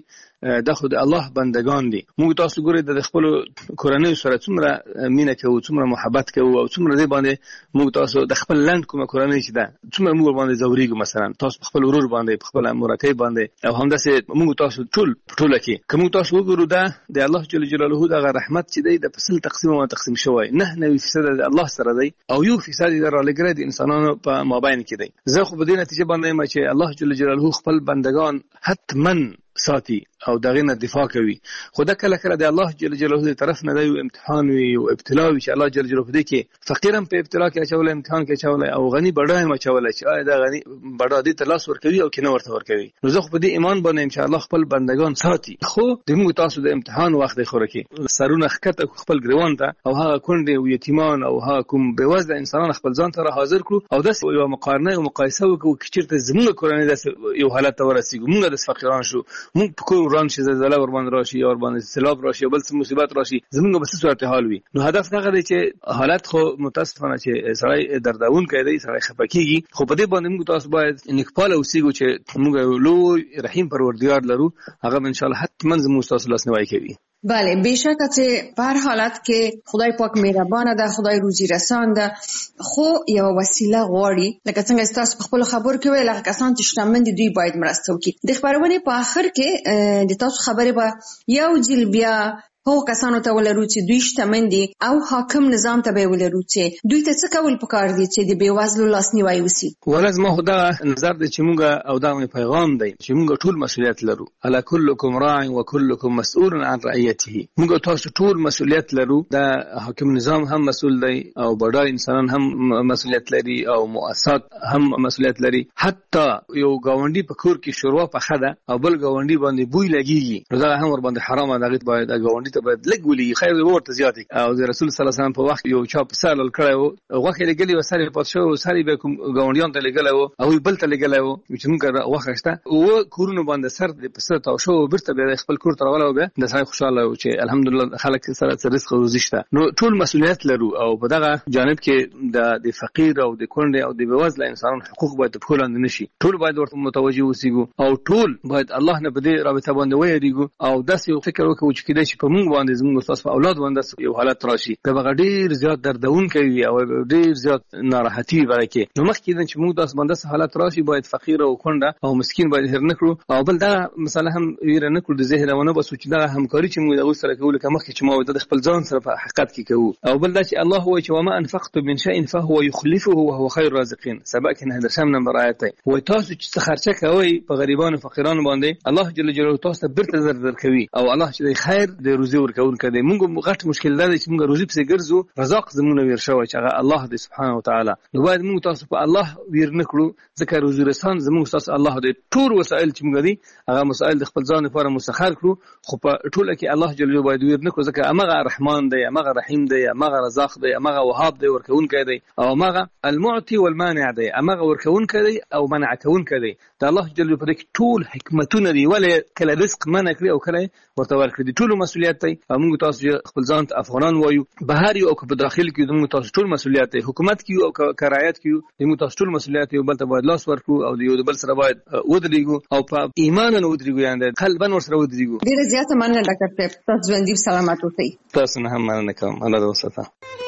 [SPEAKER 7] د خو د الله بندگان دي. موږ تاسو ګورئ د خپل کورنۍ سره څومره مینه کوو، څومره محبت کوو او څومره دې باندې موږ تاسو د خپل لند کومه کورنۍ چې ده څومره موږ باندې زوريګو. مثلا تاسو خپل ورور باندې، خپل مرکه باندې، او همداسې موږ تاسو ټول کې کوم تاسو وګورو دا د الله جل جلاله د رحمت چې دی د فصل تقسیم شوی 99% د الله سره دی او 1% د رالګره د انسانانو په مابین کې دی. زه خو په دې نتیجه باندې چې الله جل جلاله خپل بندگان حتما ساتي او دغه نه دفاع کوي. خو دا کله کله د الله جل جلاله دی طرف نه دی امتحان وي او ابتلا وي چې الله جل جلاله دې کې فقیرم په ابتلا کې اچول، امتحان کې اچول، او غني بډای ما اچول چې آیا دا غني بډا دې تلاش ورکوي او کنه ورته ورکوي. نو زه خو په دې ایمان باندې ان شاء الله خپل بندگان ساتي. خو د موږ تاسو د امتحان وخت دی خو کې سرونه خکته خپل ګریوان ته او هغه کونډې او یتیمان او هغه کوم بېوزله انسانان خپل ځان ته حاضر کړو او د یو مقارنه او مقایسه وکړو چې چیرته زموږ کورنۍ د یو حالت ته ورسیږو، موږ د فقیران شو، موږ په کوم وران شي زلزلہ ور باندې راشي یا ور باندې سیلاب راشي بل څه مصیبت راشي، زموږ به څه صورتحال وي. نو هدف دا دی چې حالت خو متاسفانه چې سړی دردون کوي، سړی خپکیږي، خو په دې باندې موږ تاسو باید نکپال اوسېږو چې موږ لوی رحیم پروردگار لرو، هغه ان شاء الله حتما زموږ تاسو لاس نیوي کوي.
[SPEAKER 2] بله بیشکه چې په هر حالت کې خدای پاک مهربانه ده، خدای روزي رسان ده، خو یو وسیله غواړي. لکه څنګه تاسو په خپل خبرو کې ویل هغه کسان چې شتمن دي دوی باید مرسته وکړي. د خبرونه په اخر کې د تاسو خبره به یو ځل بیا هو کسانو ته ولرو چې دوی شتمن دي او حاکم نظام ته به ولرو چې دوی ته څه کول پکار دي چې د بیوزلو لاسنیوي وسی.
[SPEAKER 7] ولازم ما خدا نظر دي چې موږ او دا پیغام دی چې موږ ټول مسؤلیت لرو. الا كلكم راع وكلكم مسؤول عن رعيته. موږ تاسو ټول مسؤلیت لرو. دا حاکم نظام هم مسؤل دی او بډای انسانان هم مسؤلیت لري او مؤسسات هم مسؤلیت لري. حتی یو گاونډي په کور کې شوروا پخه ده او بل گاونډي باندې بوی لګيږي، نو دا هم ور باندې حرام ده. هغه باید گاونډي ته باید لګولي خیر ورته زیات. او د رسول صلی الله علیه وسلم په وخت یو چا په سال کړو غوخه لګلی وسره په شو ساري به کوم گاونډیان ته لګلو او بل ته لګلو چې موږ وخښته او کورونه باندې سر د پسته تا شو برته به خپل کور تر ولو به د سړی خوشاله او چې الحمدلله خلک سره رزق او روزي شته. نو ټول مسؤلیت لرو او په دغه جانب کې د فقیر او د کونډې او د بېوزله انسانانو حقوق باید په کولند نشي. ټول باید ورته متوجه اوسېږو او ټول باید الله نه بده رابطه باندې وېریږو او داسې فکر وکړو چې کله چې په موږ باندې زموږ تاسو اولاد باندې یو حالت راشي دا به ډیر زیات دردون کوي او ډیر زیات ناراحتي ورکه. نو مخکې چې موږ تاسو باندې حالت راشي باید فقیر او کونډه او مسکین باید هر نکړو او بل دا مثلا هم ویره نکړو د ذهنونه به سوچ دا همکاري چې موږ د سره کوو کوم چې ما د خپل ځان سره په حقیقت کې کوو او بل دا چې الله هو چې وما انفقت من شيء فهو يخلفه وهو خير الرازقين. سبق نه در شم نمبر آیت وي تاسو چې خرچه کوي په غریبانو فقیرانو باندې الله جل جلاله تاسو برته زر کوي او الله چې خیر د روزي ورکون کړي. موږ غټ مشکل ده چې موږ روزي په ګرځو رزاق زمونه ویر شوی چې هغه الله دې سبحانه وتعالى. نو باید موږ تاسو په الله ویر نکړو ځکه روزي رسان زموږ تاسو الله دې ټول وسایل چې موږ دي هغه مسائل د خپل ځان لپاره مسخر کړو. خو په ټوله کې الله جل جلاله باید ویر نکړو ځکه هغه رحمان دی، هغه رحیم دی، هغه رزاق دی، هغه وهاب دی، ورکون کړي او هغه المعطي والمانع دی، هغه ورکون کړي او منع کون کړي. دا الله جل جلاله په ټول حکمتونه دی ولې کله رزق منع کړی او کله ورته ورکړي. ټول مسؤلیت دی او موږ تاسو خپل ځان افغانان وایو بهر یو او په داخل کې موږ تاسو ټول مسؤلیت دی. حکومت کې او کرایت کې موږ تاسو ټول مسؤلیت یو بل ته باید لاس ورکړو او یو بل سره باید ودرېږو او په ایمان نه ودرېږو یعنی قلبا ور سره ودرېږو.
[SPEAKER 2] ډیره زیاته مننه ډاکټر صاحب، تاسو ژوندۍ سلامت اوسئ.
[SPEAKER 7] تاسو نه هم مننه کوم. الله دې وساته.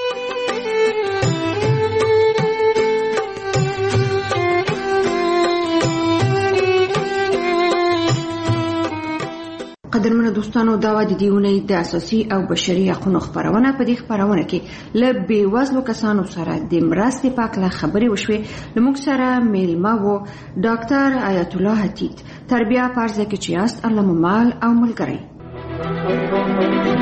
[SPEAKER 2] قدرمنو دوستانو دا و د دیونه د اساسي او بشري حقوقو خبرونه په دې خبرونه کې ل بیوزلو کسانو سره د مرستې په اړه خبرې وشوې. لموږ سره میلمه وو ډاکټر آیت الله حتیت، تربیه پارځه کې چې است الله مال او ملګری.